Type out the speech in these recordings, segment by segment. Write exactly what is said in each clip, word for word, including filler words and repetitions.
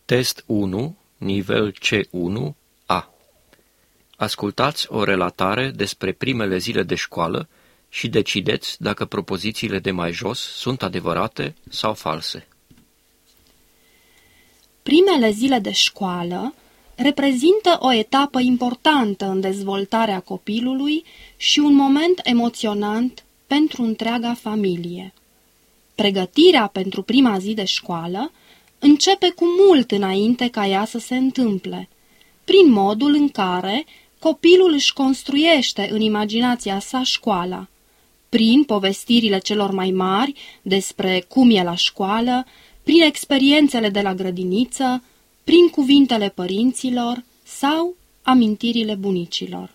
Test unu, nivel C unu, A. Ascultați o relatare despre primele zile de școală și decideți dacă propozițiile de mai jos sunt adevărate sau false. Primele zile de școală reprezintă o etapă importantă în dezvoltarea copilului și un moment emoționant pentru întreaga familie. Pregătirea pentru prima zi de școală începe cu mult înainte ca ea să se întâmple, prin modul în care copilul își construiește în imaginația sa școala, prin povestirile celor mai mari despre cum e la școală, prin experiențele de la grădiniță, prin cuvintele părinților sau amintirile bunicilor.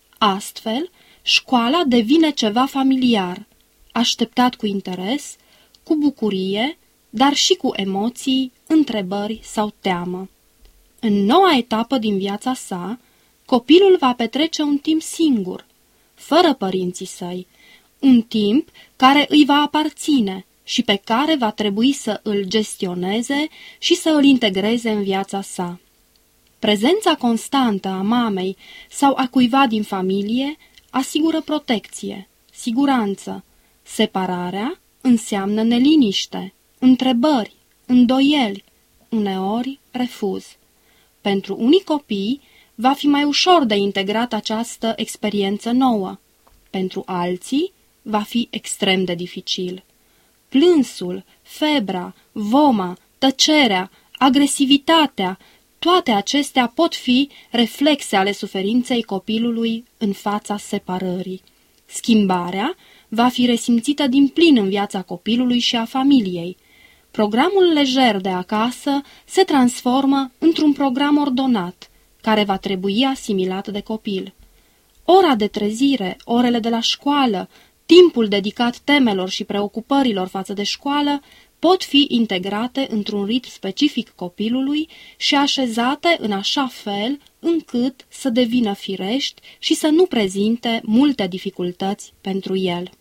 Astfel, școala devine ceva familiar, așteptat cu interes, cu bucurie, dar și cu emoții, întrebări sau teamă. În noua etapă din viața sa, copilul va petrece un timp singur, fără părinții săi, un timp care îi va aparține și pe care va trebui să îl gestioneze și să îl integreze în viața sa. Prezența constantă a mamei sau a cuiva din familie asigură protecție, siguranță. Separarea înseamnă neliniște, întrebări, îndoieli, uneori refuz. Pentru unii copii va fi mai ușor de integrat această experiență nouă. Pentru alții va fi extrem de dificil. Plânsul, febra, voma, tăcerea, agresivitatea, toate acestea pot fi reflexe ale suferinței copilului în fața separării. Schimbarea va fi resimțită din plin în viața copilului și a familiei. Programul lejer de acasă se transformă într-un program ordonat, care va trebui asimilat de copil. Ora de trezire, orele de la școală, timpul dedicat temelor și preocupărilor față de școală pot fi integrate într-un ritm specific copilului și așezate în așa fel încât să devină firești și să nu prezinte multe dificultăți pentru el.